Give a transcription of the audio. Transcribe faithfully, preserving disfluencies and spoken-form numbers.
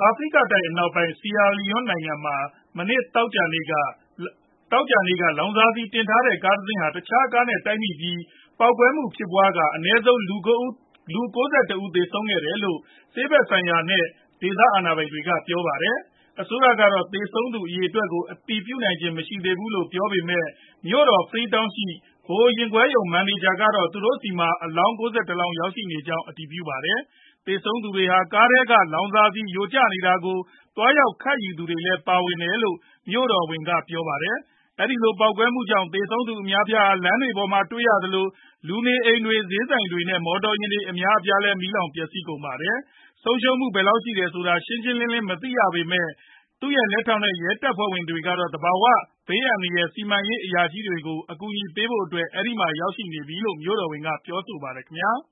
အာဖရိကတိုက်အနောက်ပိုင်း Sierra Leone နိုင်ငံမှာ မနေ့ သောကြာနေ့က လောင်စာဆီတင်ထားတဲ့ ကားတစင်းဟာ တခြားကားနဲ့ တိုက်မိပြီး ပေါက်ကွဲမှုဖြစ်ပွားကာ အနည်းဆုံး လူ ၉၁ ဦး သေဆုံးခဲ့တယ်လို့ ဆေးဘက်ဆိုင်ရာနဲ့ ဒေသအာဏာပိုင်တွေက ပြောပါတယ်။ အစိုးရကတော့ သေဆုံးသူ အရေအတွက်ကို အတည်ပြုနိုင်ခြင်း မရှိသေးဘူးလို့ ပြောပေမဲ့ မြို့တော် Freetown ရှိ ဗဟိုရင်ခွဲရုံ မန်နေဂျာကတော့ သူတို့ဆီမှာ အလောင်း ၉၁ လောင်း ရောက်ရှိနေကြောင်း အတည်ပြုပါတယ်။ သေဆုံးသူတွေဟာ ကားထဲက လောင်စာဆီ ယိုကျနေတာကို သွားရောက် ခတ်ယူသူတွေလည်း ပါဝင်တယ်လို့ မြို့တော်ဝန် Clement Lethierry ကပြောပါတယ်။ အဲဒီလို ပေါက်ကွဲမှုကြောင့် သေဆုံးသူ အများအပြားဟာ လမ်းတွေပေါ်မှာ တွေ့ရသလို လူနေအိမ်တွေ၊ ဈေးဆိုင်တွေနဲ့ မော်တော်ယာဉ်တွေ အများအပြားလည်း မီးလောင်ပျက်စီးကုန်ပါတယ်။ ဆုံးရှုံးမှု ဘယ်လောက်ရှိတယ်ဆိုတာ ရှင်းရှင်းလင်းလင်း မသိရပေမဲ့ သူ့ရဲ့လက်ထောက်နဲ့ ရဲတပ်ဖွဲ့ဝင်တွေကတော့ သဘာဝဘေးအန္တရာယ် စီမံရေး အရာရှိတွေကို အကူအညီပေးဖို့အတွက် အဲဒီမှာ ရောက်ရှိနေပြီလို့ မြို့တော်ဝန်က ပြောပါတယ်ခင်ဗျာ။